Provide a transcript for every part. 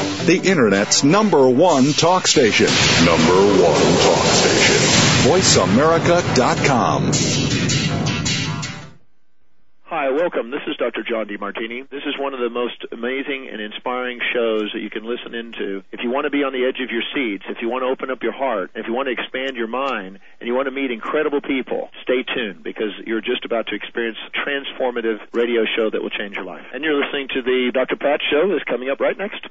The Internet's #1 talk station. #1 talk station. VoiceAmerica.com. Hi, welcome. This is Dr. John DeMartini. This is one of the most amazing and inspiring shows that you can listen into. If you want to be on the edge of your seats, if you want to open up your heart, if you want to expand your mind, and you want to meet incredible people, stay tuned, because you're just about to experience a transformative radio show that will change your life. And you're listening to the Dr. Pat Show that's coming up right next.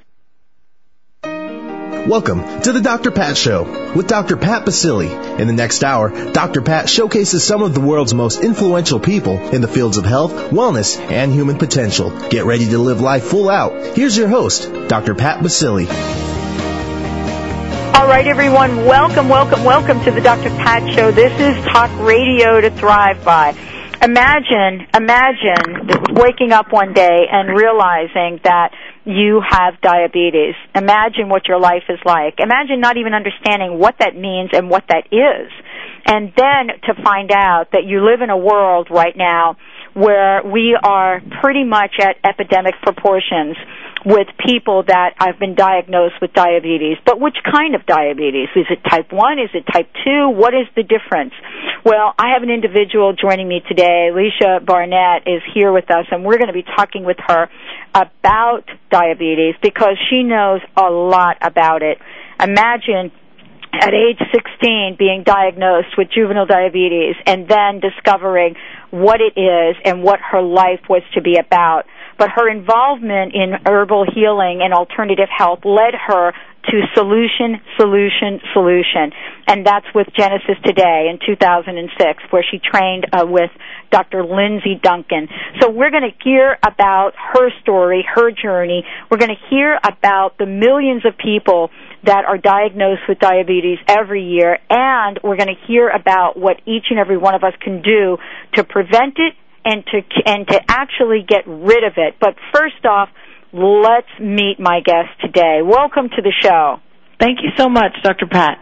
Welcome to the Dr. Pat Show with Dr. Pat Baccili. In the next hour, Dr. Pat showcases some of the world's most influential people in the fields of health, wellness, and human potential. Get ready to live life full out. Here's your host, Dr. Pat Baccili. All right, everyone, welcome to the Dr. Pat Show. This is talk radio to thrive by. Imagine waking up one day and realizing that you have diabetes. Imagine what your life is like. Imagine not even understanding what that means and what that is. And then to find out that you live in a world right now where we are pretty much at epidemic proportions with people that have been diagnosed with diabetes. But which kind of diabetes? Is it type 1? Is it type 2? What is the difference? Well, I have an individual joining me today. Alicia Barnett is here with us, and we're going to be talking with her about diabetes because she knows a lot about it. Imagine at age 16 being diagnosed with juvenile diabetes and then discovering what it is and what her life was to be about. But her involvement in herbal healing and alternative health led her to solution. And that's with Genesis Today in 2006, where she trained with Dr. Lindsay Duncan. So we're going to hear about her story, her journey. We're going to hear about the millions of people that are diagnosed with diabetes every year, and we're going to hear about what each and every one of us can do to prevent it and to actually get rid of it. But first off, let's meet my guest today. Welcome to the show. Thank you so much, Dr. Pat.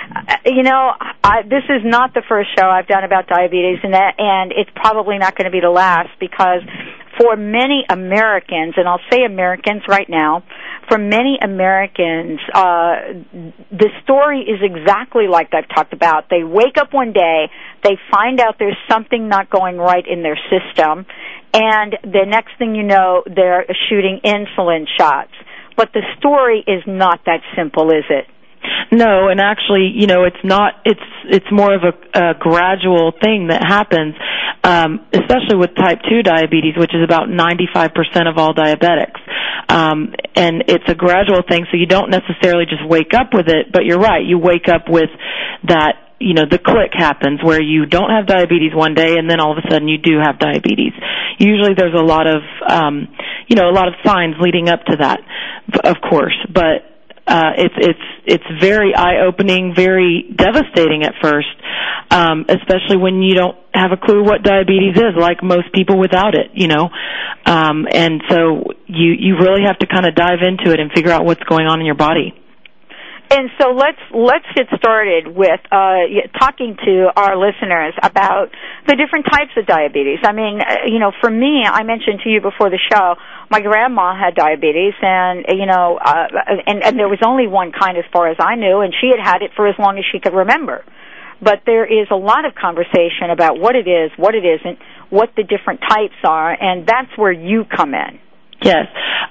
This is not the first show I've done about diabetes, and it's probably not going to be the last, because for many Americans, and I'll say Americans right now, for many Americans, the story is exactly like I've talked about. They wake up one day, they find out there's something not going right in their system, and the next thing you know, they're shooting insulin shots. But the story is not that simple, is it? No, and actually, it's not. It's more of a gradual thing that happens, especially with type 2 diabetes, which is about 95% of all diabetics. And it's a gradual thing, so you don't necessarily just wake up with it, but you're right. You wake up with that, the click happens where you don't have diabetes one day and then all of a sudden you do have diabetes. Usually there's a lot of, a lot of signs leading up to that, of course, but it's very eye-opening, very devastating at first, especially when you don't have a clue what diabetes is, like most people without it, and so you really have to kind of dive into it and figure out what's going on in your body. And so let's get started with talking to our listeners about the different types of diabetes. I mean, for me, I mentioned to you before the show, my grandma had diabetes, and and there was only one kind as far as I knew, and she had it for as long as she could remember. But there is a lot of conversation about what it is, what it isn't, what the different types are, and that's where you come in. Yes.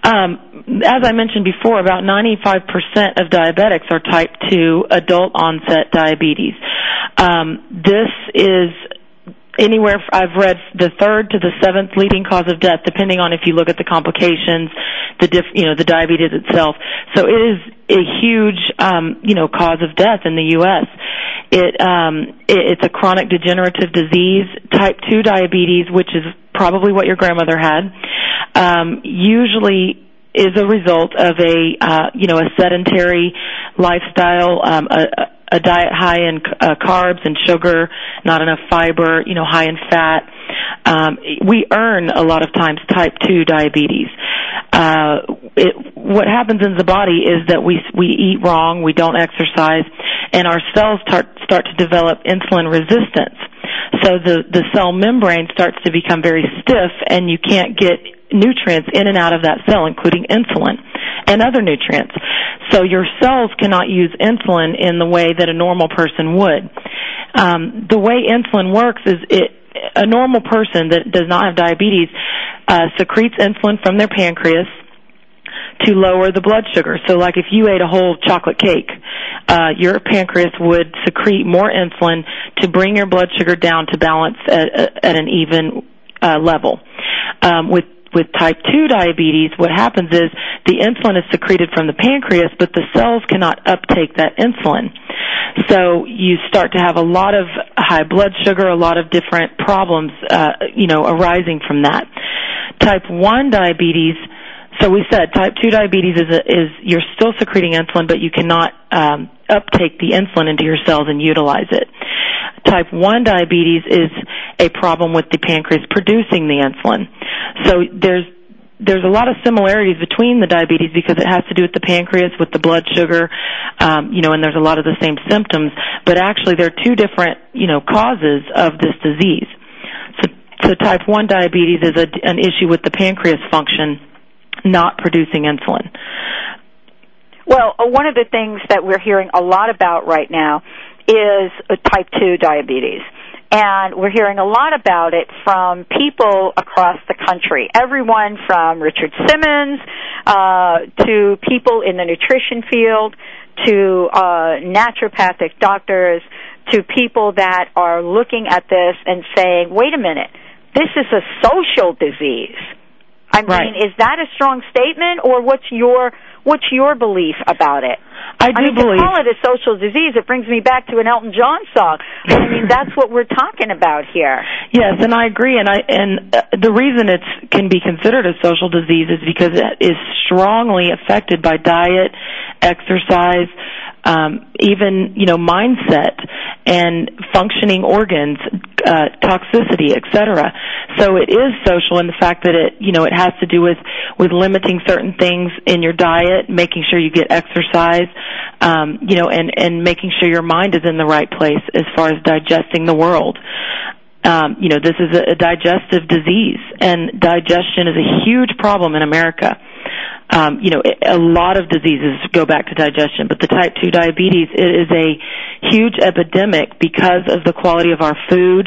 As I mentioned before, about 95% of diabetics are type 2 adult-onset diabetes. This is anywhere, I've read, the third to the seventh leading cause of death, depending on if you look at the complications, the diabetes itself. So it is a huge, cause of death in the U.S. It's a chronic degenerative disease. Type 2 diabetes, which is probably what your grandmother had, usually is a result of a sedentary lifestyle, a diet high in carbs and sugar, not enough fiber, high in fat. We earn a lot of times type 2 diabetes. What happens in the body is that we eat wrong, we don't exercise, and our cells start to develop insulin resistance. So the cell membrane starts to become very stiff, and you can't get nutrients in and out of that cell, including insulin and other nutrients. So your cells cannot use insulin in the way that a normal person would. The way insulin works is a normal person that does not have diabetes secretes insulin from their pancreas to lower the blood sugar. So like if you ate a whole chocolate cake, your pancreas would secrete more insulin to bring your blood sugar down to balance at an even level. With type 2 diabetes, what happens is the insulin is secreted from the pancreas, but the cells cannot uptake that insulin. So you start to have a lot of high blood sugar, a lot of different problems, arising from that. Type 1 diabetes, so we said type 2 diabetes is you're still secreting insulin, but you cannot uptake the insulin into your cells and utilize it. Type 1 diabetes is a problem with the pancreas producing the insulin. So there's a lot of similarities between the diabetes because it has to do with the pancreas, with the blood sugar, and there's a lot of the same symptoms. But actually, there are two different, causes of this disease. So type 1 diabetes is an issue with the pancreas function not producing insulin. Well, one of the things that we're hearing a lot about right now is type 2 diabetes. And we're hearing a lot about it from people across the country. Everyone from Richard Simmons to people in the nutrition field to naturopathic doctors to people that are looking at this and saying, wait a minute, this is a social disease. I mean, Is that a strong statement, or what's your belief about it? I do believe. To call it a social disease, it brings me back to an Elton John song. I mean, that's what we're talking about here. Yes, and I agree. And the reason it can be considered a social disease is because it is strongly affected by diet, exercise, even mindset and functioning organs, toxicity, etc. So it is social in the fact that it has to do with limiting certain things in your diet, making sure you get exercise, and making sure your mind is in the right place as far as digesting the world. This is a digestive disease, and digestion is a huge problem in America. A lot of diseases go back to digestion, but the type 2 diabetes, it is a huge epidemic because of the quality of our food,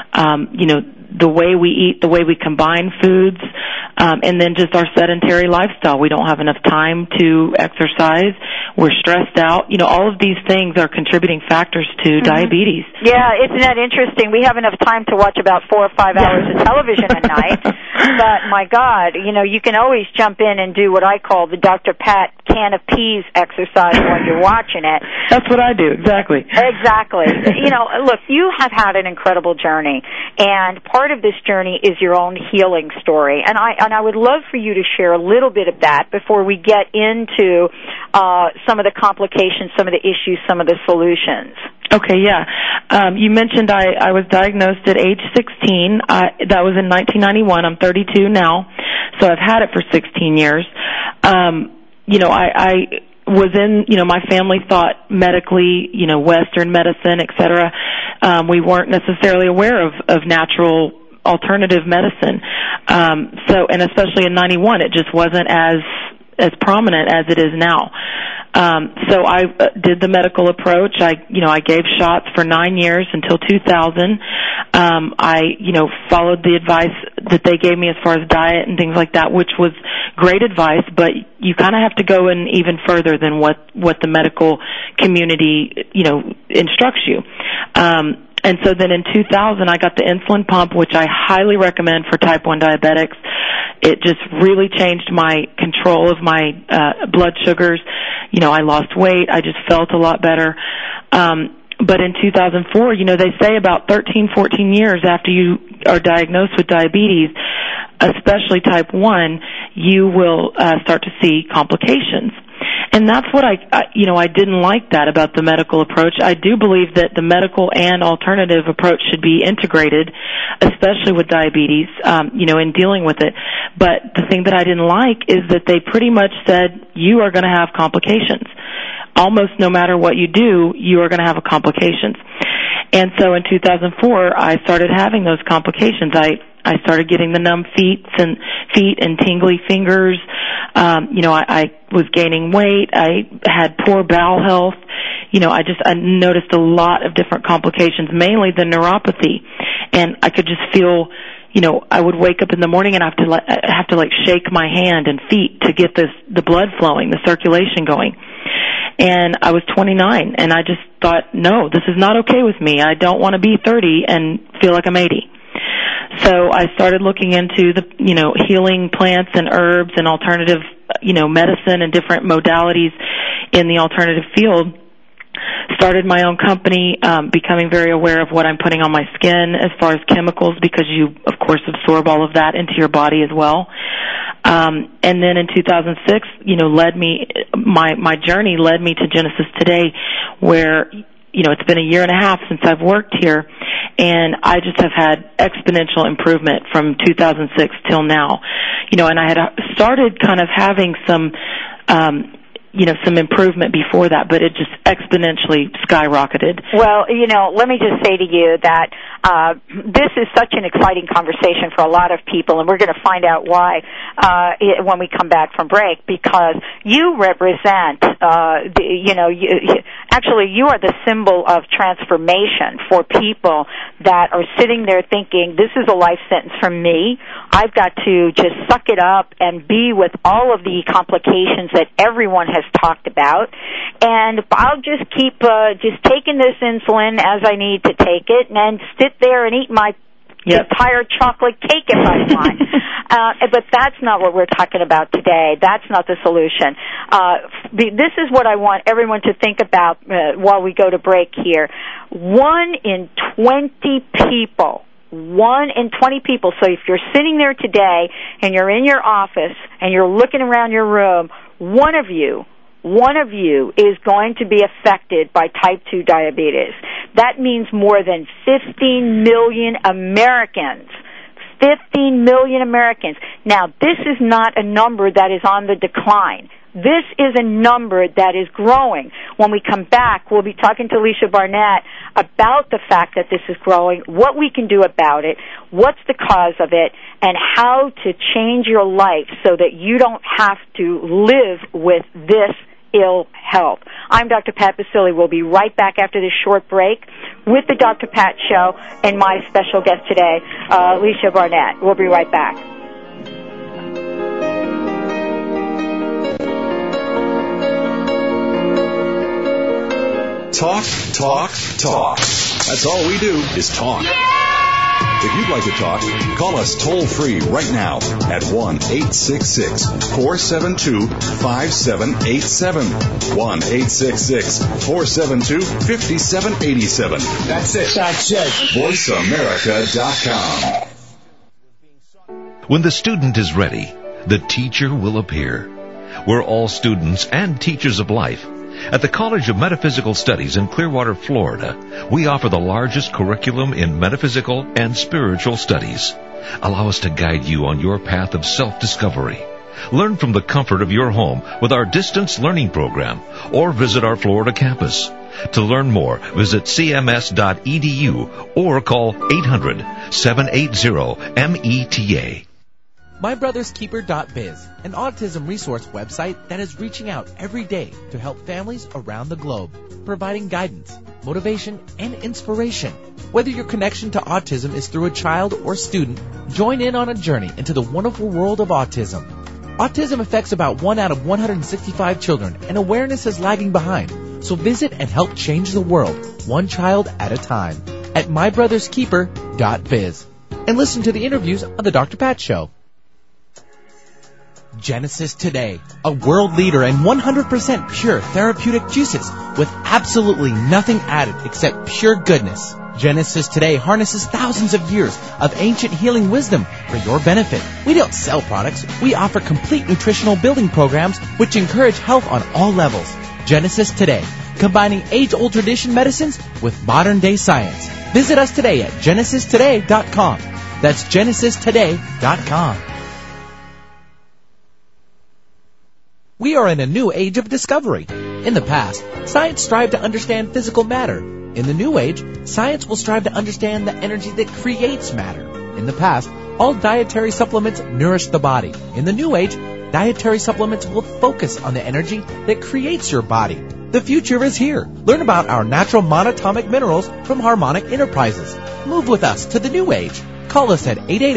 the way we eat, the way we combine foods, and then just our sedentary lifestyle. We don't have enough time to exercise. We're stressed out. All of these things are contributing factors to diabetes. Yeah, isn't that interesting? We have enough time to watch about 4 or 5 hours of television a night, but my God, you can always jump in and do what I call the Dr. Pat can of peas exercise when you're watching it. That's what I do, exactly. Exactly. Look, you have had an incredible journey, and part of this journey is your own healing story, and I would love for you to share a little bit of that before we get into some of the complications, some of the issues, some of the solutions. Okay, yeah. You mentioned I was diagnosed at age 16. That was in 1991. I'm 32 now, so I've had it for 16 years. I was in, my family thought medically, Western medicine, et cetera. We weren't necessarily aware of natural alternative medicine. And especially in 91, it just wasn't as prominent as it is now. So I did the medical approach. I gave shots for 9 years until 2000. I followed the advice that they gave me as far as diet and things like that, which was great advice, but you kind of have to go in even further than what the medical community, instructs you. And so then in 2000, I got the insulin pump, which I highly recommend for type 1 diabetics. It just really changed my control of my blood sugars. I lost weight. I just felt a lot better. But in 2004, they say about 13, 14 years after you are diagnosed with diabetes, especially type 1, you will start to see complications. And that's what I didn't like that about the medical approach. I do believe that the medical and alternative approach should be integrated, especially with diabetes, in dealing with it. But the thing that I didn't like is that they pretty much said, you are going to have complications. Almost no matter what you do, you are going to have complications. And so in 2004, I started having those complications. I started getting the numb feet and tingly fingers. I was gaining weight. I had poor bowel health. I noticed a lot of different complications, mainly the neuropathy. And I could just feel, I would wake up in the morning and I have to shake my hand and feet to get the blood flowing, the circulation going. And I was 29, and I just thought, no, this is not okay with me. I don't want to be 30 and feel like I'm 80. So I started looking into the, healing plants and herbs and alternative, medicine and different modalities in the alternative field. Started my own company, becoming very aware of what I'm putting on my skin as far as chemicals, because you, of course, absorb all of that into your body as well. And then in 2006, my journey led me to Genesis Today, where, it's been a year and a half since I've worked here, and I just have had exponential improvement from 2006 till now. And I had started kind of having some improvement before that, but it just exponentially skyrocketed. Well, let me just say to you that this is such an exciting conversation for a lot of people, and we're going to find out why when we come back from break, because you represent, you are the symbol of transformation for people that are sitting there thinking, this is a life sentence for me. I've got to just suck it up and be with all of the complications that everyone has talked about, and I'll just keep just taking this insulin as I need to take it, and sit there and eat my entire chocolate cake if I want. But that's not what we're talking about today. That's not the solution. This is what I want everyone to think about while we go to break here. 1 in 20 people. 1 in 20 people. So if you're sitting there today and you're in your office and you're looking around your room, one of you is going to be affected by type 2 diabetes. That means more than 15 million Americans. 15 million Americans. Now, this is not a number that is on the decline. This is a number that is growing. When we come back, we'll be talking to Alicia Barnett about the fact that this is growing, what we can do about it, what's the cause of it, and how to change your life so that you don't have to live with this ill health. I'm Dr. Pat Baccili. We'll be right back after this short break with the Dr. Pat Show and my special guest today, Alicia Barnett. We'll be right back. Talk, talk, talk. That's all we do is talk. If you'd like to talk, call us toll-free right now at 1-866-472-5787. 1-866-472-5787. That's it. VoiceAmerica.com. When the student is ready, the teacher will appear. We're all students and teachers of life. At the College of Metaphysical Studies in Clearwater, Florida, we offer the largest curriculum in metaphysical and spiritual studies. Allow us to guide you on your path of self-discovery. Learn from the comfort of your home with our distance learning program, or visit our Florida campus. To learn more, visit cms.edu or call 800-780-META. MyBrothersKeeper.biz, an autism resource website that is reaching out every day to help families around the globe, providing guidance, motivation, and inspiration. Whether your connection to autism is through a child or student, join in on a journey into the wonderful world of autism. Autism affects about 1 out of 165 children, and awareness is lagging behind. So visit and help change the world, one child at a time, at MyBrothersKeeper.biz. And listen to the interviews on The Dr. Pat Show. Genesis Today, a world leader in 100% pure therapeutic juices with absolutely nothing added except pure goodness. Genesis Today harnesses thousands of years of ancient healing wisdom for your benefit. We don't sell products. We offer complete nutritional building programs which encourage health on all levels. Genesis Today, combining age-old tradition medicines with modern-day science. Visit us today at genesistoday.com. That's genesistoday.com. We are in a new age of discovery. In the past, science strived to understand physical matter. In the new age, science will strive to understand the energy that creates matter. In the past, All dietary supplements nourish the body. In the New Age, dietary supplements will focus on the energy that creates your body. The future is here. Learn about our natural monatomic minerals from Harmonic Enterprises. Move with us to the New Age. Call us at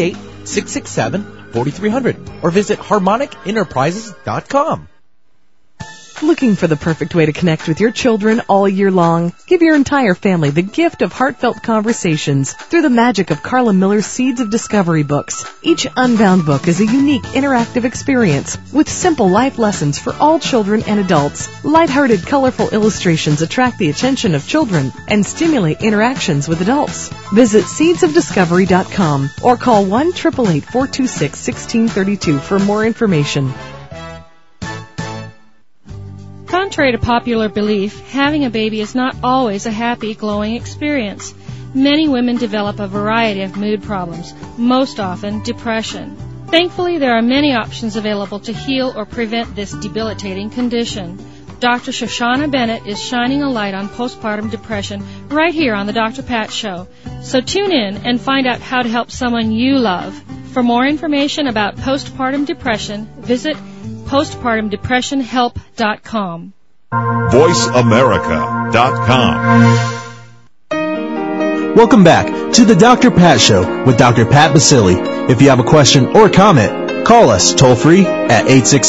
888-667-4300 or visit harmonicenterprises.com. Looking for the perfect way to connect with your children all year long? Give your entire family the gift of heartfelt conversations through the magic of Carla Miller's Seeds of Discovery books. Each Unbound book is a unique interactive experience with simple life lessons for all children and adults. Lighthearted, colorful illustrations attract the attention of children and stimulate interactions with adults. Visit seedsofdiscovery.com or call 1-888-426-1632 for more information. Contrary to popular belief, having a baby is not always a happy, glowing experience. Many women develop a variety of mood problems, most often depression. Thankfully, there are many options available to heal or prevent this debilitating condition. Dr. Shoshana Bennett is shining a light on postpartum depression right here on the Dr. Pat Show. So tune in and find out how to help someone you love. For more information about postpartum depression, visit postpartumdepressionhelp.com. VoiceAmerica.com. Welcome back to the Dr. Pat Show with Dr. Pat Baccili. If you have a question or comment, call us toll-free at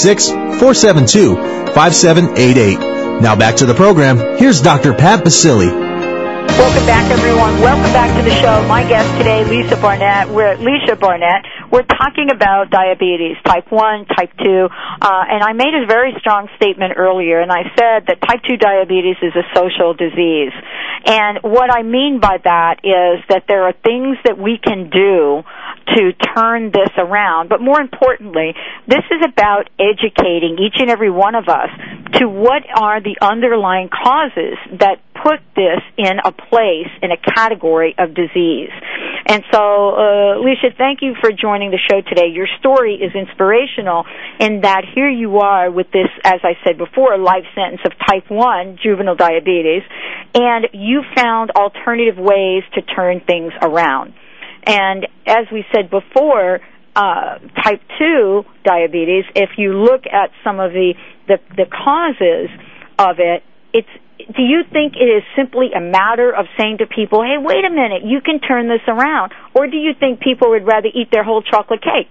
866-472-5788. Now back to the program. Here's Dr. Pat Baccili. Welcome back, everyone. Welcome back to the show. My guest today, Lisa Barnett. We're talking about diabetes, type 1, type 2, and I made a very strong statement earlier, and I said that type 2 diabetes is a social disease. And what I mean by that is that there are things that we can do to turn this around, but more importantly, this is about educating each and every one of us to what are the underlying causes that put this in a place, in a category of disease. And so, Alicia, thank you for joining the show today. Your story is inspirational in that here you are with this, as I said before, life sentence of type 1 juvenile diabetes, and you found alternative ways to turn things around. And as we said before, type 2 diabetes, if you look at some of the causes of it, do you think it is simply a matter of saying to people, hey, wait a minute, you can turn this around? Or do you think people would rather eat their whole chocolate cake?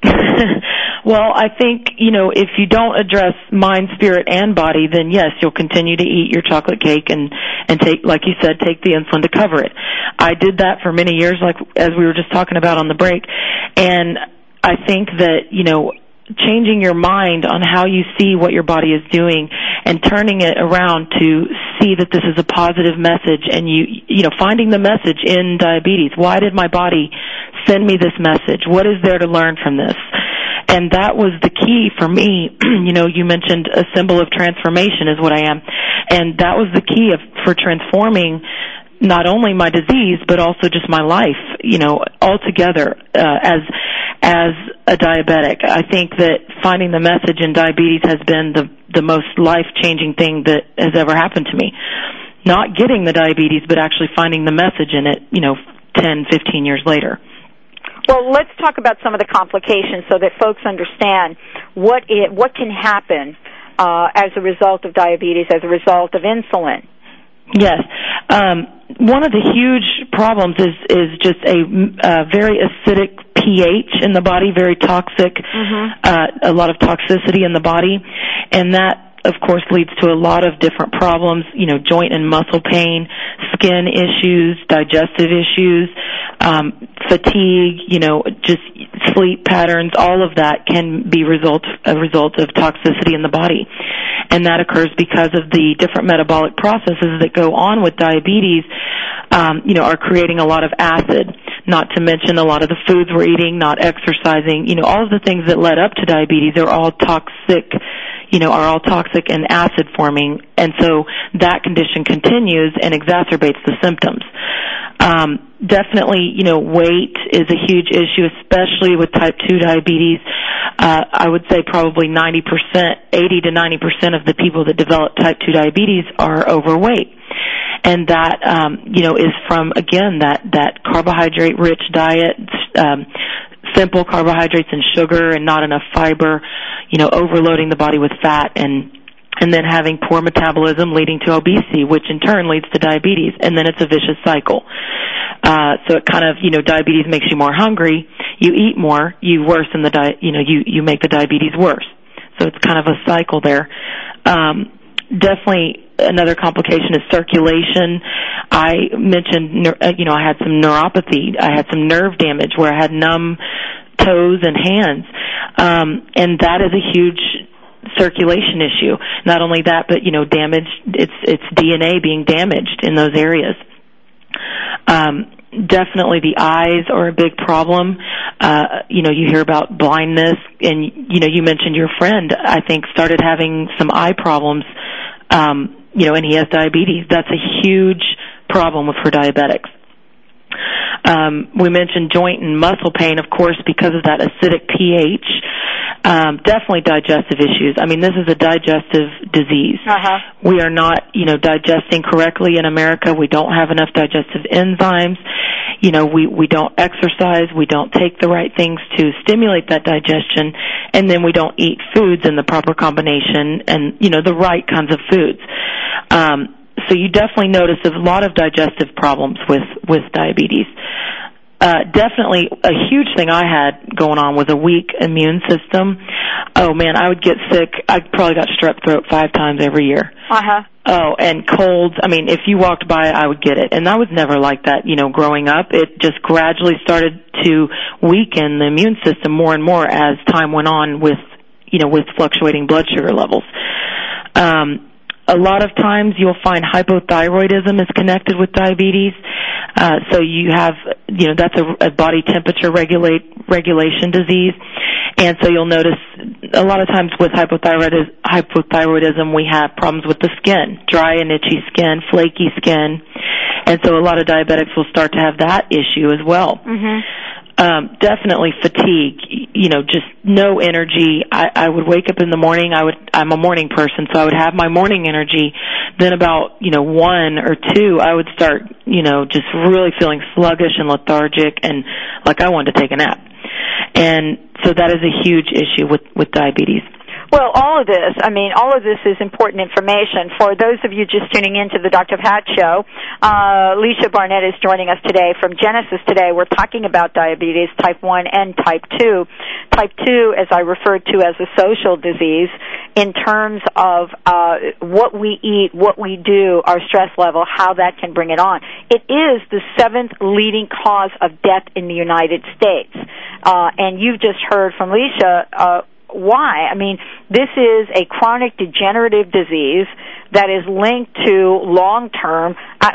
Well, I think, if you don't address mind, spirit, and body, then yes, you'll continue to eat your chocolate cake and take, like you said, take the insulin to cover it. I did that for many years, like as we were just talking about on the break, and I think that, changing your mind on how you see what your body is doing and turning it around to see that this is a positive message, and finding the message in diabetes. Why did my body send me this message? What is there to learn from this? And that was the key for me. You mentioned a symbol of transformation is what I am. And that was the key for transforming not only my disease, but also just my life, altogether, as a diabetic. I think that finding the message in diabetes has been the most life-changing thing that has ever happened to me. Not getting the diabetes, but actually finding the message in it, 10, 15 years later. Well, let's talk about some of the complications so that folks understand what can happen as a result of diabetes, as a result of insulin. Yes. One of the huge problems is just a very acidic pH in the body, very toxic, a lot of toxicity in the body, and that, of course, leads to a lot of different problems, joint and muscle pain, skin issues, digestive issues, fatigue, just sleep patterns. All of that can be a result of toxicity in the body. And that occurs because of the different metabolic processes that go on with diabetes, are creating a lot of acid, not to mention a lot of the foods we're eating, not exercising, all of the things that led up to diabetes are all toxic, and acid forming, and so that condition continues and exacerbates the symptoms. Definitely, weight is a huge issue, especially with type 2 diabetes. I would say probably 80 to 90% of the people that develop type 2 diabetes are overweight. And that, is from, again, that carbohydrate-rich diet, simple carbohydrates and sugar and not enough fiber, overloading the body with fat and then having poor metabolism leading to obesity, which in turn leads to diabetes, and then it's a vicious cycle. So it kind of, diabetes makes you more hungry, you eat more, you worsen you make the diabetes worse. So it's kind of a cycle there. Definitely another complication is circulation. I mentioned, I had some neuropathy. I had some nerve damage where I had numb toes and hands. And that is a huge circulation issue. Not only that, but, it's DNA being damaged in those areas. Definitely the eyes are a big problem. You hear about blindness, and, you mentioned your friend, I think, started having some eye problems, and he has diabetes. That's a huge problem for diabetics. We mentioned joint and muscle pain, of course, because of that acidic pH. Definitely digestive issues. I mean, this is a digestive disease. We are not, digesting correctly in America. We don't have enough digestive enzymes. We don't exercise. We don't take the right things to stimulate that digestion, and then we don't eat foods in the proper combination and, the right kinds of foods. So you definitely notice a lot of digestive problems with diabetes. Definitely a huge thing I had going on was a weak immune system. Oh man, I would get sick. I probably got strep throat 5 times every year. Oh, and colds. I mean, if you walked by, I would get it. And I was never like that, growing up. It just gradually started to weaken the immune system more and more as time went on with fluctuating blood sugar levels. A lot of times you'll find hypothyroidism is connected with diabetes. So you have, that's a body temperature regulation disease. And so you'll notice a lot of times with hypothyroidism we have problems with the skin, dry and itchy skin, flaky skin. And so a lot of diabetics will start to have that issue as well. Definitely fatigue, just no energy. I would wake up in the morning. I'm a morning person, so I would have my morning energy. Then about, 1 or 2, I would start, just really feeling sluggish and lethargic and like I wanted to take a nap. And so that is a huge issue with diabetes. Well, all of this is important information. For those of you just tuning in to the Dr. Pat Show, Alicia Barnett is joining us today from Genesis today. We're talking about diabetes, type 1 and type 2. Type 2, as I referred to as a social disease, in terms of what we eat, what we do, our stress level, how that can bring it on. It is the 7th leading cause of death in the United States. And you've just heard from Alicia why. I mean, this is a chronic degenerative disease that is linked to long-term,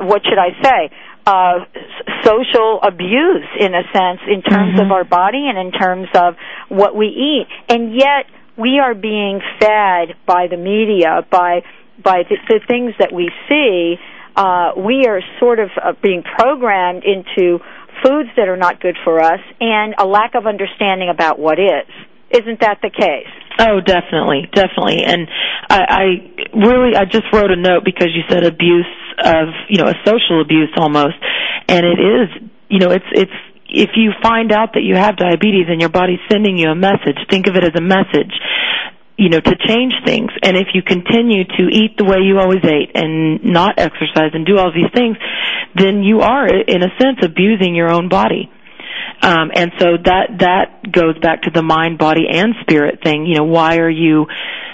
social abuse, in a sense, in terms of our body and in terms of what we eat. And yet we are being fed by the media, by the things that we see. We are sort of being programmed into foods that are not good for us and a lack of understanding about what is. Isn't that the case? Oh, definitely. And I just wrote a note because you said abuse of, a social abuse almost. And it is, it's if you find out that you have diabetes and your body's sending you a message, think of it as a message, to change things. And if you continue to eat the way you always ate and not exercise and do all these things, then you are, in a sense, abusing your own body. And so that goes back to the mind, body, and spirit thing. Why are you,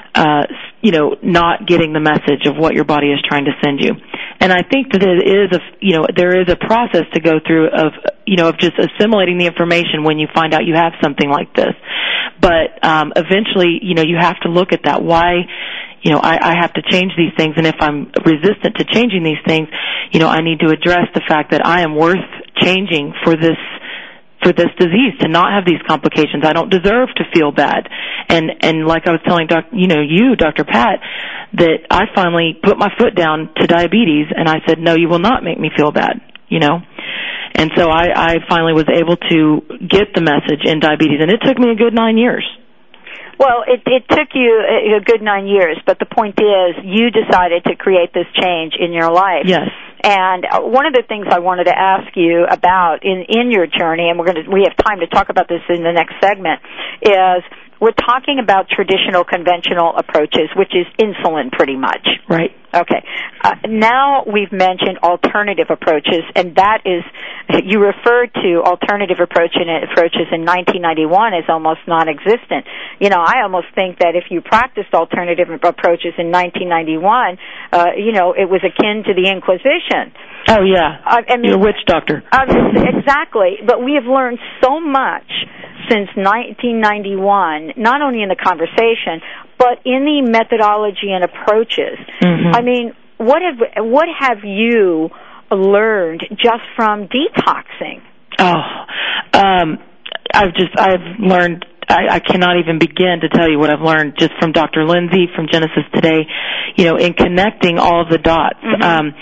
not getting the message of what your body is trying to send you? And I think that there is a process to go through of just assimilating the information when you find out you have something like this. But, eventually, you have to look at that. Why, I have to change these things, and if I'm resistant to changing these things, I need to address the fact that I am worth changing for this disease, to not have these complications. I don't deserve to feel bad. And like I was telling Dr. Pat, that I finally put my foot down to diabetes and I said, no, you will not make me feel bad, And so I finally was able to get the message in diabetes, and it took me a good 9 years. Well, it took you a good 9 years, but the point is you decided to create this change in your life. Yes. And one of the things I wanted to ask you about in your journey, and we have time to talk about this in the next segment, is we're talking about traditional, conventional approaches, which is insulin pretty much. Right. Okay. Now we've mentioned alternative approaches, and that is, you referred to alternative approaches in 1991 as almost non-existent. I almost think that if you practiced alternative approaches in 1991, it was akin to the Inquisition. Oh, yeah. I mean, you're a witch doctor. Exactly. But we have learned so much since 1991, not only in the conversation, but in the methodology and approaches. Mm-hmm. I mean, what have you learned just from detoxing? I've learned. I cannot even begin to tell you what I've learned just from Dr. Lindsay, from Genesis Today, in connecting all of the dots. Mm-hmm.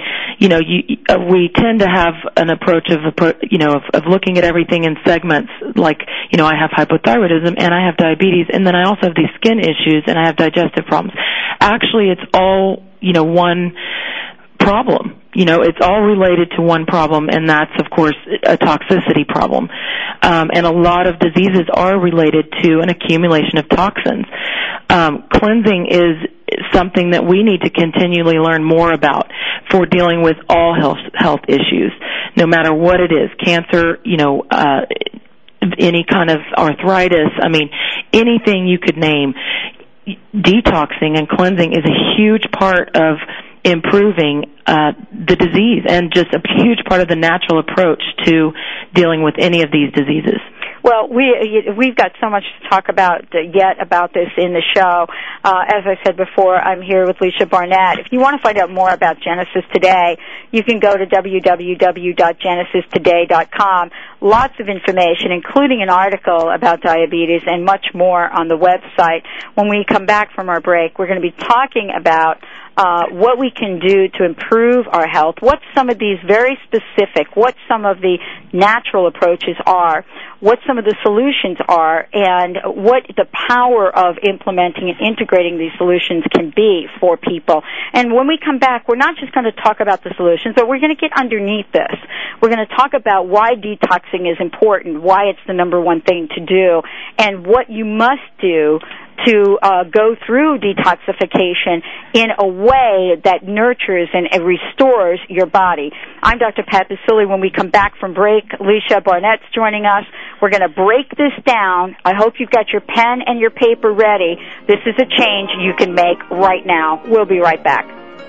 We tend to have an approach of looking at everything in segments, like, I have hypothyroidism and I have diabetes, and then I also have these skin issues and I have digestive problems. Actually, it's all, one problem. It's all related to one problem, and that's, of course, a toxicity problem. And a lot of diseases are related to an accumulation of toxins. Cleansing is something that we need to continually learn more about for dealing with all health issues, no matter what it is, cancer, any kind of arthritis, anything you could name. Detoxing and cleansing is a huge part of improving the disease, and just a huge part of the natural approach to dealing with any of these diseases. Well, we've got so much to talk about yet about this in the show. As I said before, I'm here with Leisha Barnett. If you want to find out more about Genesis Today, you can go to www.genesistoday.com. Lots of information, including an article about diabetes and much more on the website. When we come back from our break, we're going to be talking about what we can do to improve our health, what some of these very specific, what some of the natural approaches are, what some of the solutions are, and what the power of implementing and integrating these solutions can be for people. And when we come back, we're not just going to talk about the solutions, but we're going to get underneath this. We're going to talk about why detoxing is important, why it's the number one thing to do, and what you must do to go through detoxification in a way that nurtures and restores your body. I'm Dr. Pat Baccili. When we come back from break, Leisha Barnett's joining us. We're going to break this down. I hope you've got your pen and your paper ready. This is a change you can make right now. We'll be right back.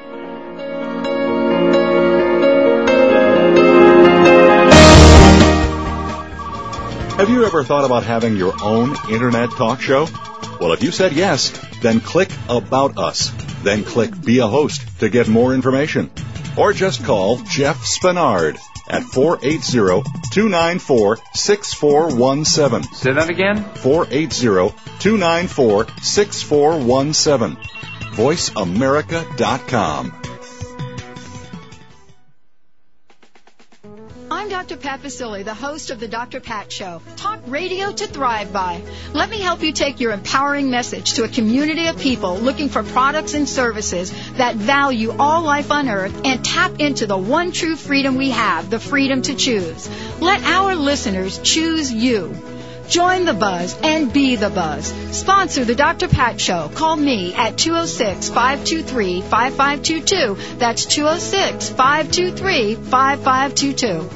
Have you ever thought about having your own internet talk show? Well, if you said yes, then click About Us. Then click Be a Host to get more information. Or just call Jeff Spinard at 480-294-6417. Say that again? 480-294-6417. VoiceAmerica.com. I'm Dr. Pat Baccili, the host of the Dr. Pat Show. Talk radio to thrive by. Let me help you take your empowering message to a community of people looking for products and services that value all life on earth and tap into the one true freedom we have, the freedom to choose. Let our listeners choose you. Join the buzz and be the buzz. Sponsor the Dr. Pat Show. Call me at 206-523-5522. That's 206-523-5522.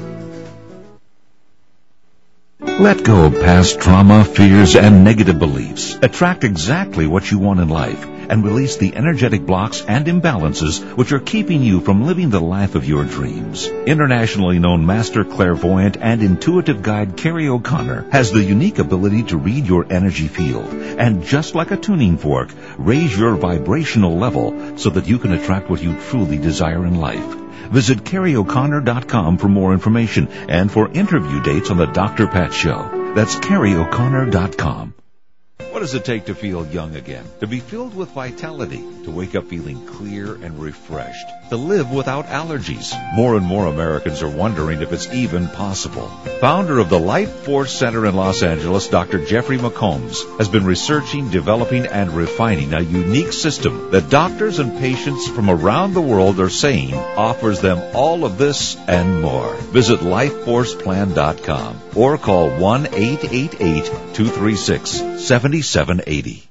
Let go of past trauma, fears, and negative beliefs. Attract exactly what you want in life and release the energetic blocks and imbalances which are keeping you from living the life of your dreams. Internationally known master clairvoyant and intuitive guide Carrie O'Connor has the unique ability to read your energy field and, just like a tuning fork, raise your vibrational level so that you can attract what you truly desire in life. Visit CarrieO'Connor.com for more information and for interview dates on the Dr. Pat Show. That's CarrieO'Connor.com. What does it take to feel young again? To be filled with vitality, to wake up feeling clear and refreshed, to live without allergies. More and more Americans are wondering if it's even possible. Founder of the Life Force Center in Los Angeles, Dr. Jeffrey McCombs, has been researching, developing, and refining a unique system that doctors and patients from around the world are saying offers them all of this and more. Visit lifeforceplan.com or call 1-888-236-7780.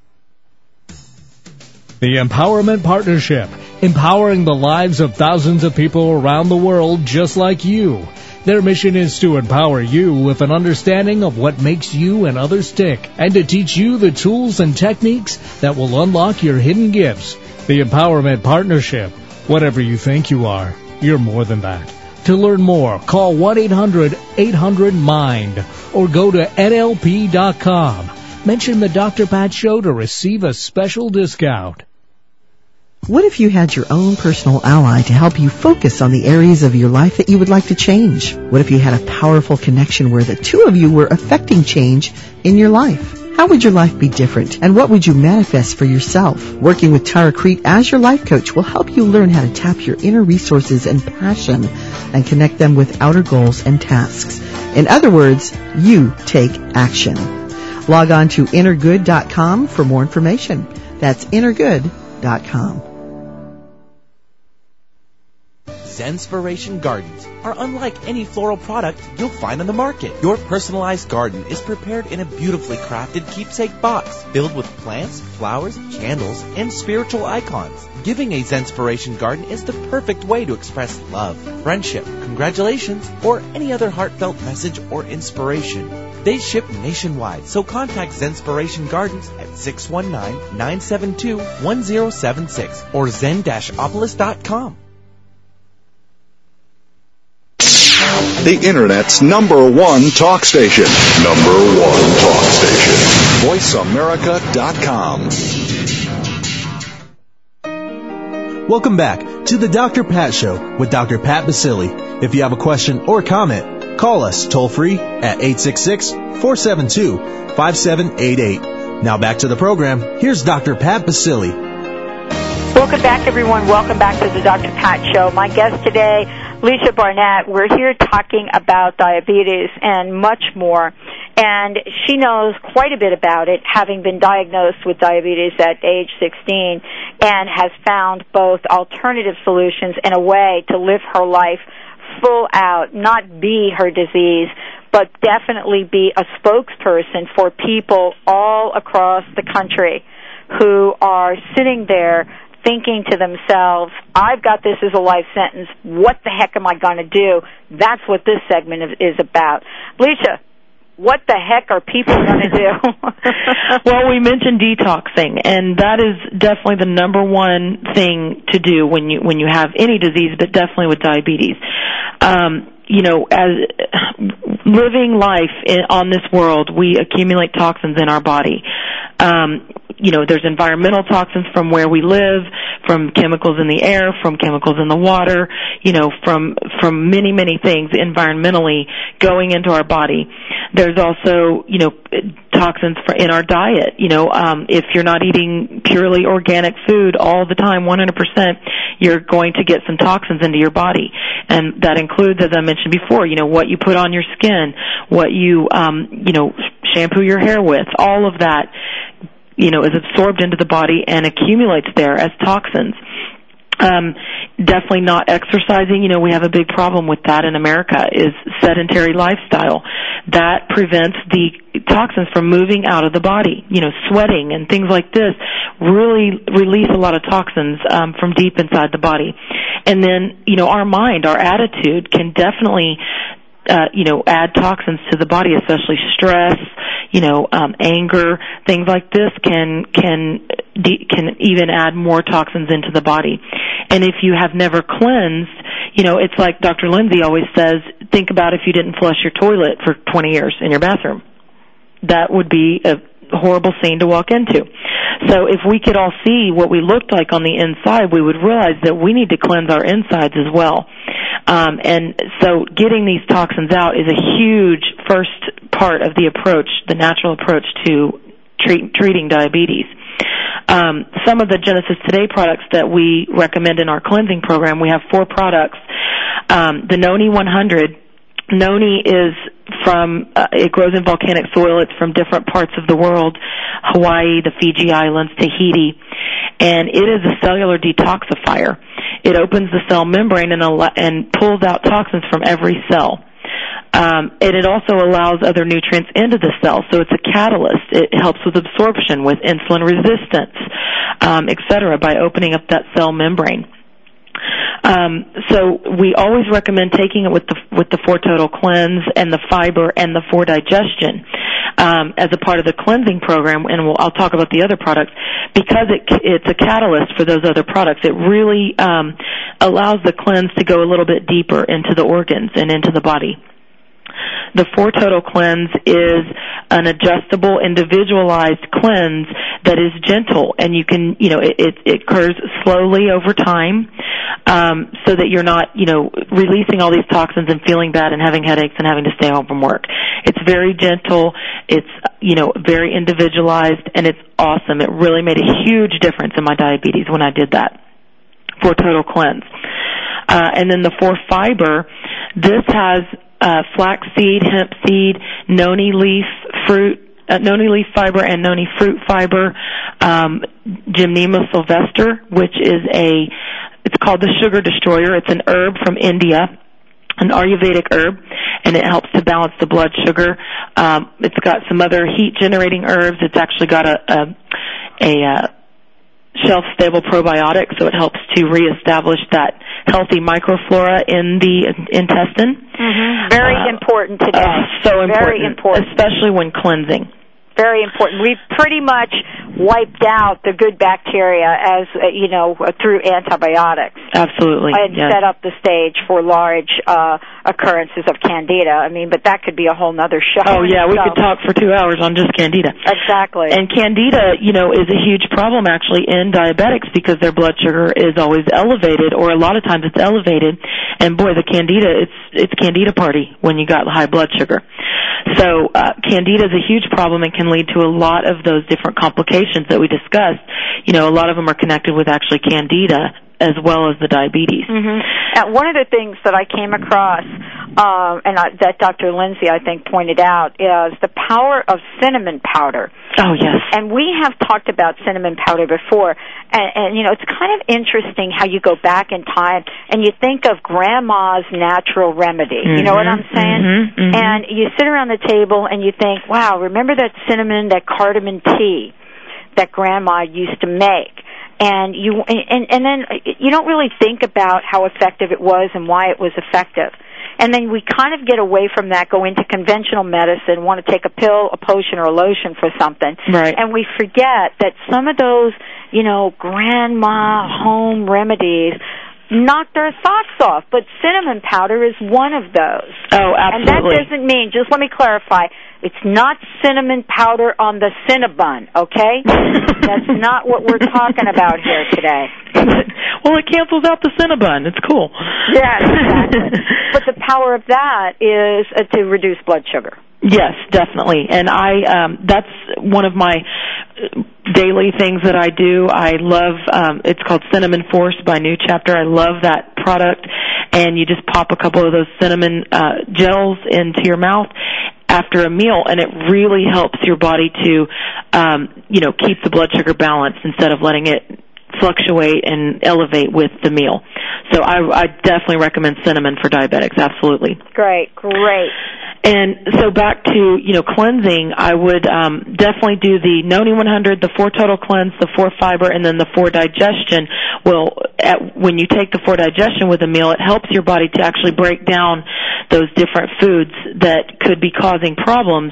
The Empowerment Partnership, empowering the lives of thousands of people around the world just like you. Their mission is to empower you with an understanding of what makes you and others tick, and to teach you the tools and techniques that will unlock your hidden gifts. The Empowerment Partnership. Whatever you think you are, you're more than that. To learn more, call 1-800-800-MIND or go to NLP.com. Mention the Dr. Pat Show to receive a special discount. What if you had your own personal ally to help you focus on the areas of your life that you would like to change? What if you had a powerful connection where the two of you were affecting change in your life? How would your life be different? And what would you manifest for yourself? Working with Tara Crete as your life coach will help you learn how to tap your inner resources and passion and connect them with outer goals and tasks. In other words, you take action. Log on to innergood.com for more information. That's innergood.com. Zenspiration Gardens are unlike any floral product you'll find on the market. Your personalized garden is prepared in a beautifully crafted keepsake box filled with plants, flowers, candles, and spiritual icons. Giving a Zenspiration garden is the perfect way to express love, friendship, congratulations, or any other heartfelt message or inspiration. They ship nationwide, so contact Zenspiration Gardens at 619-972-1076 or zen-opolis.com. The Internet's #1 talk station. #1 talk station. VoiceAmerica.com. Welcome back to the Dr. Pat Show with Dr. Pat Basili. If you have a question or comment, call us toll-free at 866-472-5788. Now back to the program. Here's Dr. Pat Basili. Welcome back, everyone. Welcome back to the Dr. Pat Show. My guest today, Lisa Barnett. We're here talking about diabetes and much more. And she knows quite a bit about it, having been diagnosed with diabetes at age 16, and has found both alternative solutions and a way to live her life full out, not be her disease, but definitely be a spokesperson for people all across the country who are sitting there thinking to themselves, I've got this as a life sentence. What the heck am I going to do? That's what this segment is about. Lisa, what the heck are people going to do? Well, we mentioned detoxing, and that is definitely the #1 thing to do when you have any disease, but definitely with diabetes. As living life on this world, we accumulate toxins in our body. There's environmental toxins from where we live, from chemicals in the air, from chemicals in the water, from many, many things environmentally going into our body. There's also, toxins in our diet. If you're not eating purely organic food all the time, 100%, you're going to get some toxins into your body. And that includes, as I mentioned before, what you put on your skin, what you, shampoo your hair with, all of that, is absorbed into the body and accumulates there as toxins. Definitely not exercising. We have a big problem with that in America, is sedentary lifestyle. That prevents the toxins from moving out of the body. Sweating and things like this really release a lot of toxins from deep inside the body. And then, our mind, our attitude can definitely add toxins to the body, especially stress, anger, things like this can even add more toxins into the body. And if you have never cleansed, it's like Dr. Lindsay always says, think about if you didn't flush your toilet for 20 years in your bathroom. That would be a horrible scene to walk into. So if we could all see what we looked like on the inside, we would realize that we need to cleanse our insides as well. And so getting these toxins out is a huge first part of the approach, the natural approach to treating diabetes. Some of the Genesis Today products that we recommend in our cleansing program, we have 4 products. The Noni 100. Noni is from, it grows in volcanic soil. It's from different parts of the world, Hawaii, the Fiji Islands, Tahiti, and it is a cellular detoxifier. It opens the cell membrane and pulls out toxins from every cell. And it also allows other nutrients into the cell, so it's a catalyst. It helps with absorption, with insulin resistance, etc., by opening up that cell membrane. So we always recommend taking it with the 4 Total Cleanse and the fiber and the 4 Digestion as a part of the cleansing program, and I'll talk about the other products because it's a catalyst for those other products. It really allows the cleanse to go a little bit deeper into the organs and into the body. The 4 Total Cleanse is an adjustable, individualized cleanse that is gentle, and you can, it occurs slowly over time, so that you're not, releasing all these toxins and feeling bad and having headaches and having to stay home from work. It's very gentle. It's, very individualized, and it's awesome. It really made a huge difference in my diabetes when I did that. 4 Total Cleanse. And then the 4 Fiber, this has flaxseed, hemp seed, noni leaf fiber, and noni fruit fiber, Gymnema sylvester, which is it's called the sugar destroyer. It's an herb from India, an Ayurvedic herb, and it helps to balance the blood sugar. It's got some other heat-generating herbs. It's actually got a shelf-stable probiotic, so it helps to reestablish that healthy microflora in the intestine. Mm-hmm. Very important today. So important. Very important. Especially when cleansing. Very important. We've pretty much wiped out the good bacteria as, through antibiotics. Absolutely. And set up the stage for large occurrences of Candida. But that could be a whole other show. Oh, yeah, we could talk for 2 hours on just Candida. Exactly. And Candida, is a huge problem actually in diabetics because their blood sugar is always elevated, or a lot of times it's elevated. And boy, the Candida, it's Candida party when you got high blood sugar. So Candida is a huge problem and can lead to a lot of those different complications that we discussed. A lot of them are connected with actually Candida as well as the diabetes. Mm-hmm. One of the things that I came across, that Dr. Lindsay, I think, pointed out, is the power of cinnamon powder. Oh, yes. And we have talked about cinnamon powder before, and it's kind of interesting how you go back in time and you think of Grandma's natural remedy. Mm-hmm. You know what I'm saying? Mm-hmm. Mm-hmm. And you sit around the table and you think, wow, remember that cinnamon, that cardamom tea that Grandma used to make? And then you don't really think about how effective it was and why it was effective. And then we kind of get away from that, go into conventional medicine, want to take a pill, a potion, or a lotion for something. Right. And we forget that some of those, grandma home remedies knocked our socks off. But cinnamon powder is one of those. Oh, absolutely. And that doesn't mean, just let me clarify, it's not cinnamon powder on the Cinnabon, okay? That's not what we're talking about here today. Well, it cancels out the Cinnabon. It's cool. Yes, exactly. But the power of that is to reduce blood sugar. Yes, definitely. And that's one of my daily things that I do. I love, it's called Cinnamon Force by New Chapter. I love that product. And you just pop a couple of those cinnamon gels into your mouth after a meal, and it really helps your body to, keep the blood sugar balanced instead of letting it fluctuate and elevate with the meal. So I definitely recommend cinnamon for diabetics, absolutely. Great. And so back to, cleansing, I would definitely do the Noni 100, the 4 Total Cleanse, the 4 Fiber, and then the 4 Digestion. Well, when you take the 4 Digestion with a meal, it helps your body to actually break down those different foods that could be causing problems,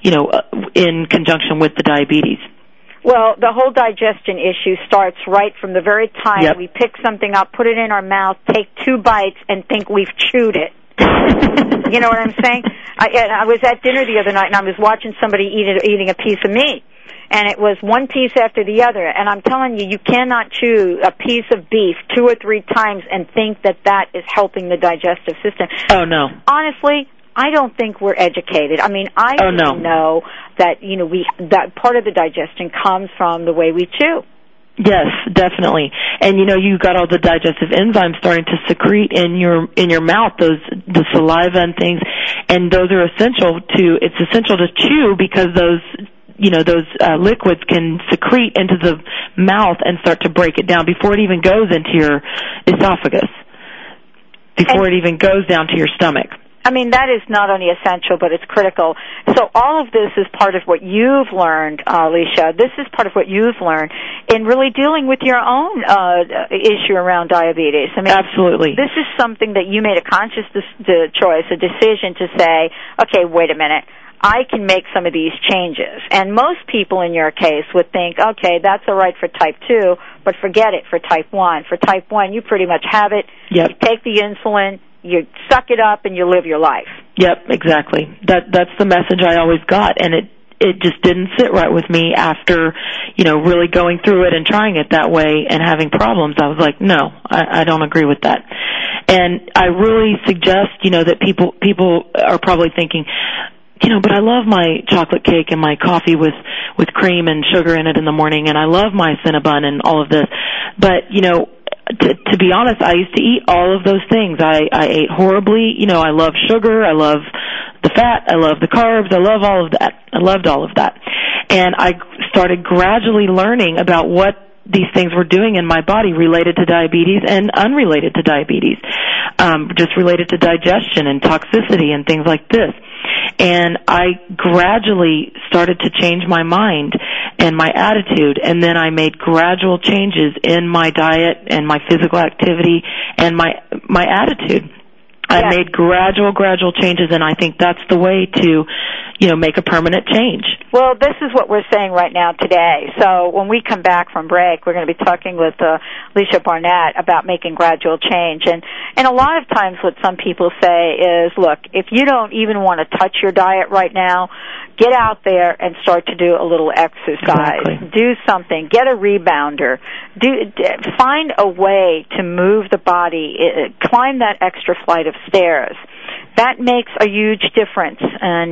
in conjunction with the diabetes. Well, the whole digestion issue starts right from the very time we pick something up, put it in our mouth, take 2 bites, and think we've chewed it. You know what I'm saying? I was at dinner the other night, and I was watching somebody eating a piece of meat, and it was one piece after the other. And I'm telling you, you cannot chew a piece of beef 2 or 3 times and think that is helping the digestive system. Oh, no. Honestly, I don't think we're educated. I mean, I didn't know that, that part of the digestion comes from the way we chew. Yes, definitely. And you got all the digestive enzymes starting to secrete in your mouth, the saliva and things, and those are essential to chew because those liquids can secrete into the mouth and start to break it down before it even goes into your esophagus, before it even goes down to your stomach. I mean, that is not only essential, but it's critical. So all of this is part of what you've learned, Alicia. This is part of what you've learned in really dealing with your own issue around diabetes. I mean, absolutely. This is something that you made a conscious choice, a decision to say, okay, wait a minute. I can make some of these changes. And most people in your case would think, okay, that's all right for type 2, but forget it for type 1. For type 1, you pretty much have it. Yep. You take the insulin, you suck it up, and you live your life. Yep, exactly. That's the message I always got, and it just didn't sit right with me after, really going through it and trying it that way and having problems. I was like, no, I don't agree with that. And I really suggest, that people are probably thinking, but I love my chocolate cake and my coffee with cream and sugar in it in the morning, and I love my Cinnabon and all of this. But, to be honest, I used to eat all of those things. I ate horribly. I love sugar. I love the fat. I love the carbs. I love all of that. I loved all of that. And I started gradually learning about what these things were doing in my body related to diabetes and unrelated to diabetes, just related to digestion and toxicity and things like this. And I gradually started to change my mind and my attitude, and then I made gradual changes in my diet and my physical activity and my attitude. I made gradual changes, and I think that's the way to, make a permanent change. Well, this is what we're saying right now today. So when we come back from break, we're going to be talking with Alicia Barnett about making gradual change. And a lot of times what some people say is, look, if you don't even want to touch your diet right now, get out there and start to do a little exercise. Exactly. Do something. Get a rebounder. Find a way to move the body. Climb that extra flight of stairs. That makes a huge difference, and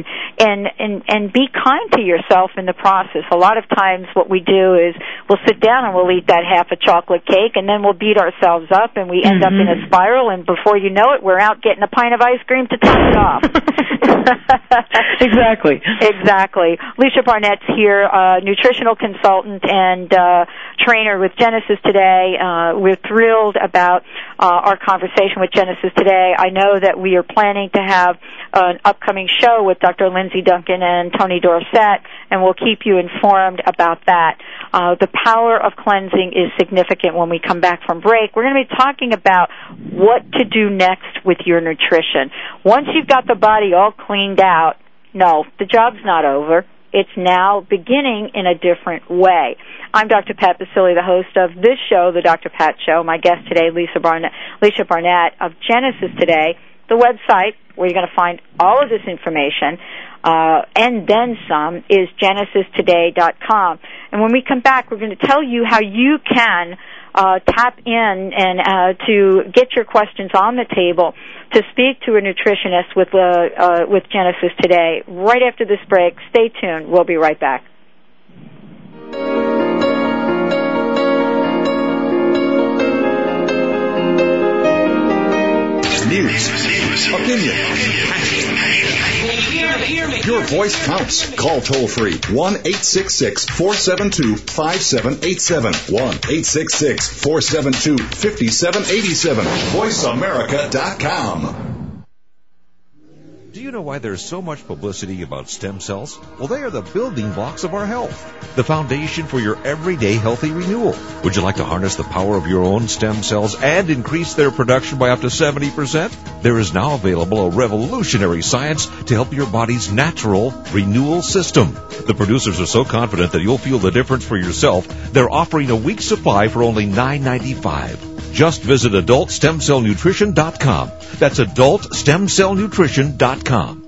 be kind to yourself in the process. A lot of times what we do is we'll sit down and we'll eat that half a chocolate cake, and then we'll beat ourselves up, and we end up in a spiral, and before you know it, we're out getting a pint of ice cream to top it off. Exactly. Alicia Barnett's here, nutritional consultant and trainer with Genesis Today. We're thrilled about our conversation with Genesis Today. I know that we are planning to have an upcoming show with Dr. Lindsay Duncan and Tony Dorsett, and we'll keep you informed about that. The power of cleansing is significant when we come back from break. We're going to be talking about what to do next with your nutrition. Once you've got the body all cleaned out, no, the job's not over. It's now beginning in a different way. I'm Dr. Pat Baccili, the host of this show, The Dr. Pat Show. My guest today, Alicia Barnett of Genesis Today. The website where you're going to find all of this information and then some is genesistoday.com. And when we come back, we're going to tell you how you can tap in and to get your questions on the table to speak to a nutritionist with Genesis Today. Right after this break, stay tuned. We'll be right back. News, opinion, your voice counts. Call toll-free 1-866-472-5787. 1-866-472-5787. VoiceAmerica.com. Do you know why there's so much publicity about stem cells? Well, they are the building blocks of our health, the foundation for your everyday healthy renewal. Would you like to harness the power of your own stem cells and increase their production by up to 70%? There is now available a revolutionary science to help your body's natural renewal system. The producers are so confident that you'll feel the difference for yourself, they're offering a week's supply for only $9.95. Just visit AdultStemCellNutrition.com. That's AdultStemCellNutrition.com.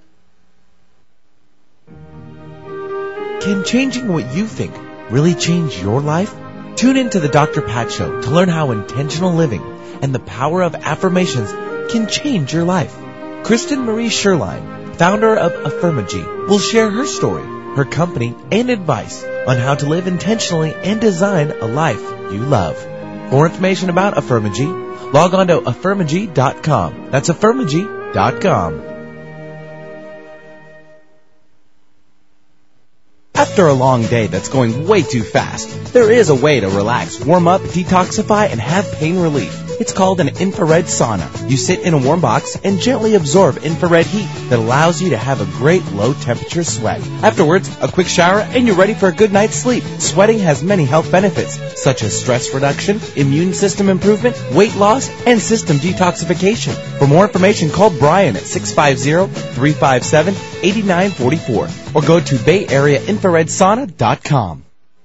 Can changing what you think really change your life? Tune in to the Dr. Pat Show to learn how intentional living and the power of affirmations can change your life. Kristen Marie Sherline, founder of Affirmagy, will share her story, her company, and advice on how to live intentionally and design a life you love. For more information about Affirmagy, log on to Affirmagy.com. That's Affirmagy.com. After a long day that's going way too fast, there is a way to relax, warm up, detoxify, and have pain relief. It's called an infrared sauna. You sit in a warm box and gently absorb infrared heat that allows you to have a great low-temperature sweat. Afterwards, a quick shower and you're ready for a good night's sleep. Sweating has many health benefits, such as stress reduction, immune system improvement, weight loss, and system detoxification. For more information, call Brian at 650-357-8944 or go to BayAreaInfraredSauna.com.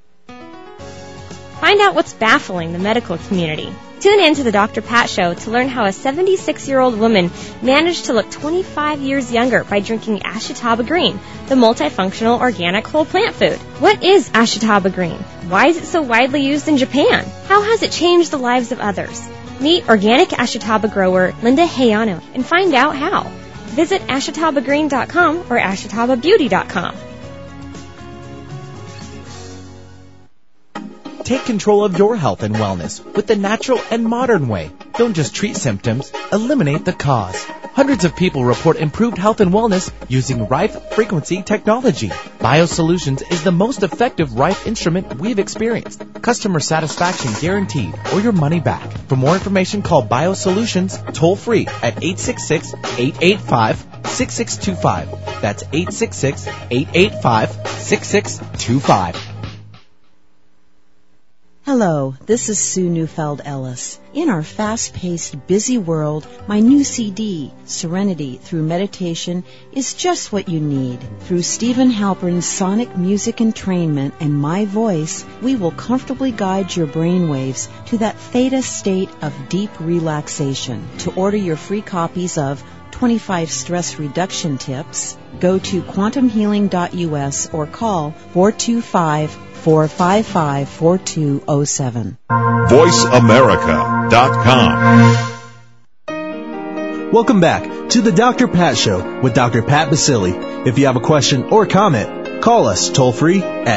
Find out what's baffling the medical community. Tune in to the Dr. Pat Show to learn how a 76-year-old woman managed to look 25 years younger by drinking Ashitaba Green, the multifunctional organic whole plant food. What is Ashitaba Green? Why is it so widely used in Japan? How has it changed the lives of others? Meet organic Ashitaba grower Linda Hayano and find out how. Visit ashitabagreen.com or ashitababeauty.com. Take control of your health and wellness with the natural and modern way. Don't just treat symptoms, eliminate the cause. Hundreds of people report improved health and wellness using Rife frequency technology. BioSolutions is the most effective Rife instrument we've experienced. Customer satisfaction guaranteed or your money back. For more information, call BioSolutions toll free at 866-885-6625. That's 866-885-6625. Hello, this is Sue Neufeld-Ellis. In our fast-paced, busy world, my new CD, Serenity Through Meditation, is just what you need. Through Stephen Halpern's sonic music entrainment and my voice, we will comfortably guide your brainwaves to that theta state of deep relaxation. To order your free copies of 25 Stress Reduction Tips, go to quantumhealing.us or call 425-455-4207. VoiceAmerica.com. Welcome back to the Dr. Pat Show with Dr. Pat Baccili. If you have a question or comment, call us toll free at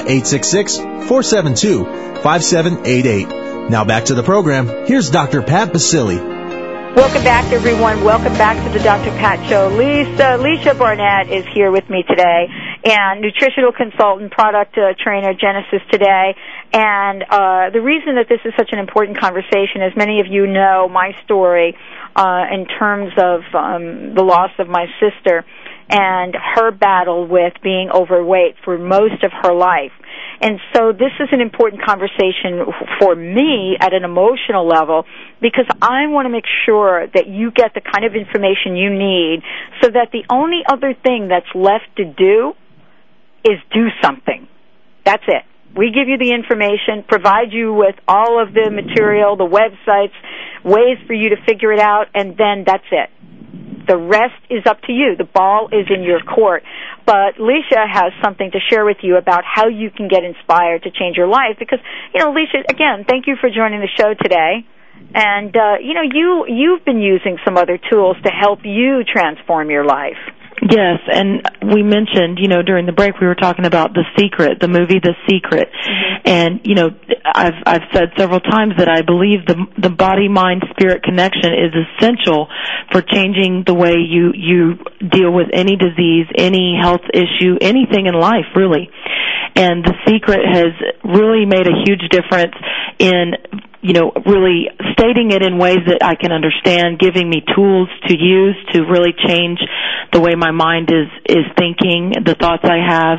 866-472-5788. Now back to the program. Here's Dr. Pat Baccili. Welcome back, everyone. Welcome back to the Dr. Pat Show. Leisha Barnett is here with me today, and nutritional consultant, product trainer, Genesis Today. And the reason that this is such an important conversation, as many of you know, my story in terms of the loss of my sister and her battle with being overweight for most of her life. And so this is an important conversation for me at an emotional level, because I want to make sure that you get the kind of information you need so that the only other thing that's left to do is do something. That's it. We give you the information, provide you with all of the material, the websites, ways for you to figure it out, and then that's it. The rest is up to you. The ball is in your court. But Leisha has something to share with you about how you can get inspired to change your life. Because, Leisha, again, thank you for joining the show today. And, you've been using some other tools to help you transform your life. Yes, and we mentioned, during the break we were talking about The Secret, the movie The Secret. Mm-hmm. And, I've said several times that I believe the body-mind-spirit connection is essential for changing the way you deal with any disease, any health issue, anything in life, really. And The Secret has really made a huge difference in really stating it in ways that I can understand, giving me tools to use to really change the way my mind is thinking, the thoughts I have,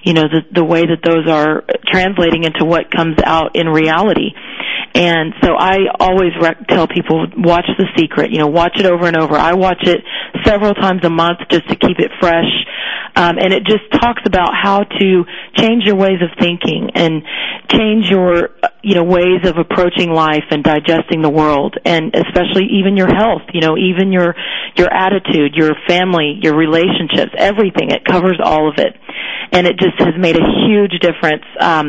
the way that those are translating into what comes out in reality. And so I always tell people, watch The Secret, watch it over and over. I watch it several times a month just to keep it fresh. And it just talks about how to change your ways of thinking and change your, ways of approaching life and digesting the world, and especially even your health, even your attitude, your family, your relationships, everything. It covers all of it. And it just has made a huge difference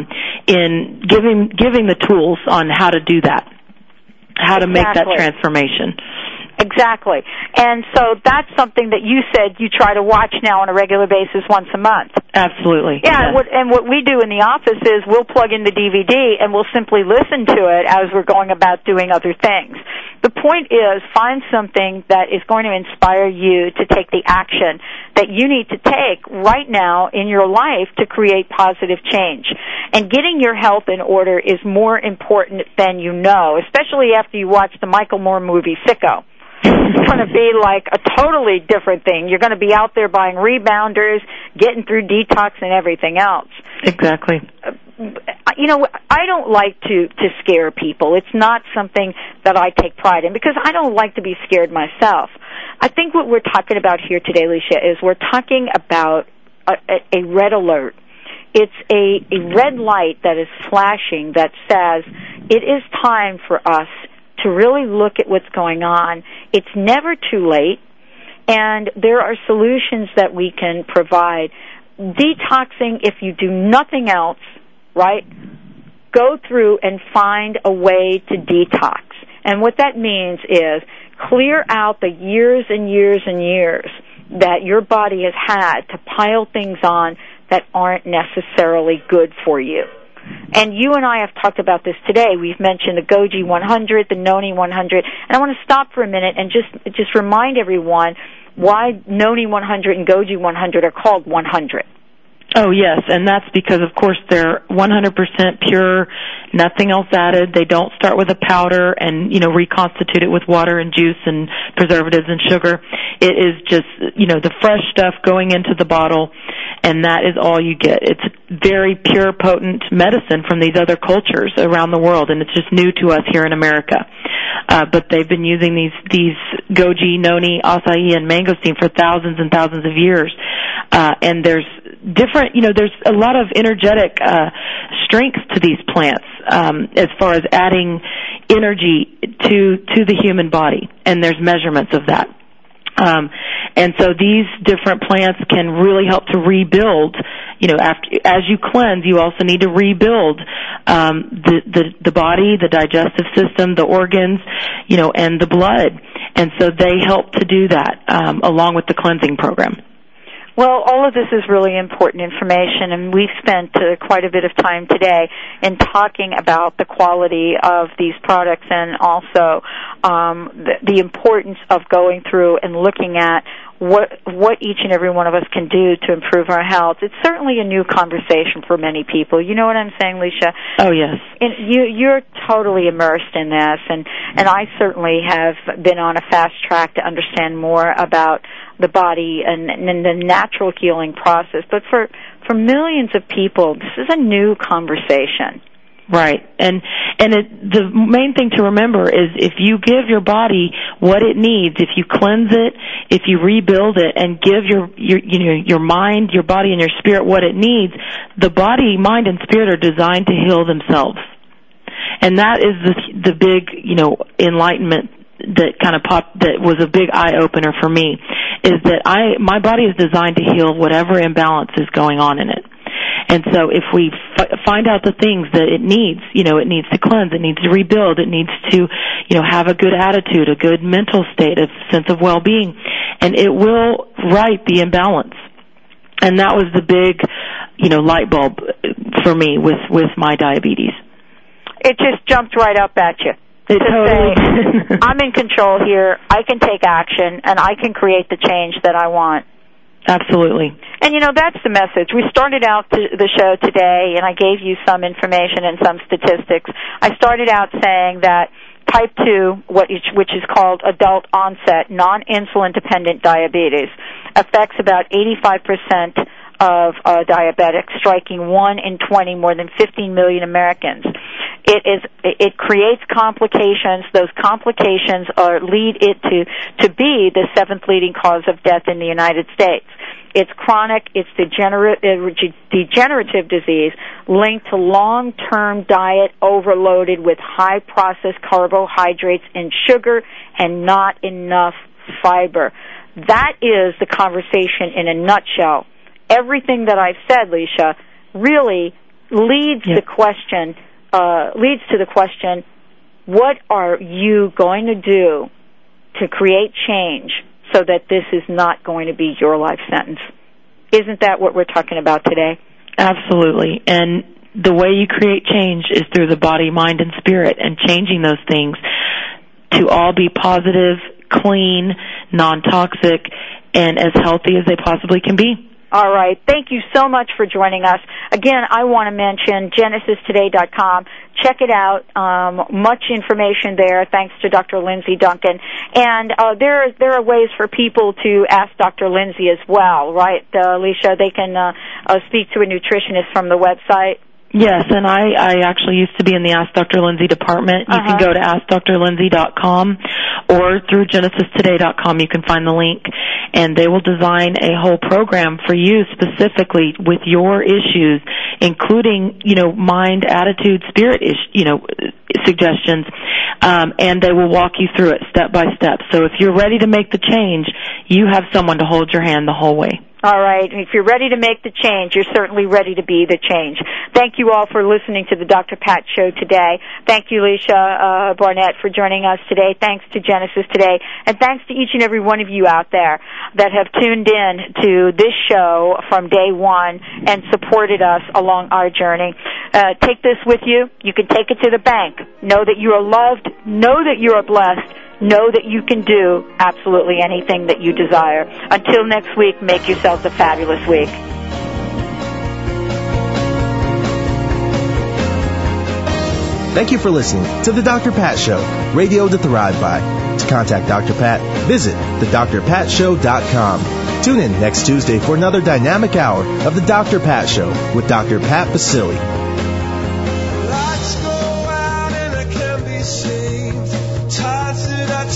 in giving the tools on how to do that, how to make that transformation. Exactly. And so that's something that you said you try to watch now on a regular basis once a month. Absolutely. Yeah, yes. And what we do in the office is we'll plug in the DVD and we'll simply listen to it as we're going about doing other things. The point is, find something that is going to inspire you to take the action that you need to take right now in your life to create positive change. And getting your health in order is more important than you know, especially after you watch the Michael Moore movie, Sicko. It's going to be like a totally different thing. You're going to be out there buying rebounders, getting through detox and everything else. Exactly. You know, I don't like to scare people. It's not something that I take pride in because I don't like to be scared myself. I think what we're talking about here today, Alicia, is we're talking about a red alert. It's a red light that is flashing that says it is time for us to really look at what's going on. It's never too late, and there are solutions that we can provide. Detoxing, if you do nothing else, right, go through and find a way to detox. And what that means is clear out the years and years and years that your body has had to pile things on that aren't necessarily good for you. And you and I have talked about this today. We've mentioned the Goji 100, the Noni 100, and I want to stop for a minute and just remind everyone why Noni 100 and Goji 100 are called 100. Oh, yes, and that's because, of course, they're 100% pure, nothing else added. They don't start with a powder and, reconstitute it with water and juice and preservatives and sugar. It is just, the fresh stuff going into the bottle, and that is all you get. It's very pure, potent medicine from these other cultures around the world, and it's just new to us here in America. But they've been using these goji, noni, acai, and mangosteen for thousands and thousands of years. And there's different, there's a lot of energetic strengths to these plants as far as adding energy to the human body, and there's measurements of that. And so these different plants can really help to rebuild. As you cleanse, you also need to rebuild the body, the digestive system, the organs, and the blood. And so they help to do that along with the cleansing program. Well, all of this is really important information, and we've spent quite a bit of time today in talking about the quality of these products and also the importance of going through and looking at what each and every one of us can do to improve our health. It's certainly a new conversation for many people. You know what I'm saying, Leisha? Oh, yes. And you're totally immersed in this, and I certainly have been on a fast track to understand more about the body and the natural healing process. But for millions of people, this is a new conversation. Right. And the main thing to remember is if you give your body what it needs, if you cleanse it, if you rebuild it and give your mind, your body and your spirit what it needs, the body, mind and spirit are designed to heal themselves. And that is the big, enlightenment that kind of that was a big eye opener for me, is that my body is designed to heal whatever imbalance is going on in it. And so if we find out the things that it needs, it needs to cleanse, it needs to rebuild, it needs to, have a good attitude, a good mental state, a sense of well-being, and it will right the imbalance. And that was the big, light bulb for me with my diabetes. It just jumped right up at you. It totally say, I'm in control here, I can take action, and I can create the change that I want. Absolutely. And, that's the message. We started out the show today, and I gave you some information and some statistics. I started out saying that type 2, which is called adult onset, non-insulin dependent diabetes, affects about 85% of diabetics, striking 1 in 20, more than 15 million Americans. It creates complications. Those complications lead it to be the 7th leading cause of death in the United States. It's chronic, it's degenerative disease linked to long-term diet overloaded with high processed carbohydrates and sugar and not enough fiber. That is the conversation in a nutshell. Everything that I've said, Leisha, really leads to the question, what are you going to do to create change so that this is not going to be your life sentence. Isn't that what we're talking about today? Absolutely. And the way you create change is through the body, mind, and spirit, and changing those things to all be positive, clean, non-toxic, and as healthy as they possibly can be. All right. Thank you so much for joining us. Again, I want to mention GenesisToday.com. Check it out. Much information there, thanks to Dr. Lindsay Duncan. And there are ways for people to ask Dr. Lindsay as well, right, Alicia? They can speak to a nutritionist from the website. Yes, and I actually used to be in the Ask Dr. Lindsay department. You can go to AskDrLindsay.com or through GenesisToday.com. You can find the link, and they will design a whole program for you specifically with your issues, including, mind, attitude, spirit, suggestions, and they will walk you through it step by step. So if you're ready to make the change, you have someone to hold your hand the whole way. All right. If you're ready to make the change, you're certainly ready to be the change. Thank you all for listening to the Dr. Pat Show today. Thank you, Alicia Barnett, for joining us today. Thanks to Genesis Today. And thanks to each and every one of you out there that have tuned in to this show from day one and supported us along our journey. Take this with you. You can take it to the bank. Know that you are loved. Know that you are blessed. Know that you can do absolutely anything that you desire. Until next week, make yourselves a fabulous week. Thank you for listening to The Dr. Pat Show, radio to thrive by. To contact Dr. Pat, visit thedrpatshow.com. Tune in next Tuesday for another dynamic hour of The Dr. Pat Show with Dr. Pat Baccili.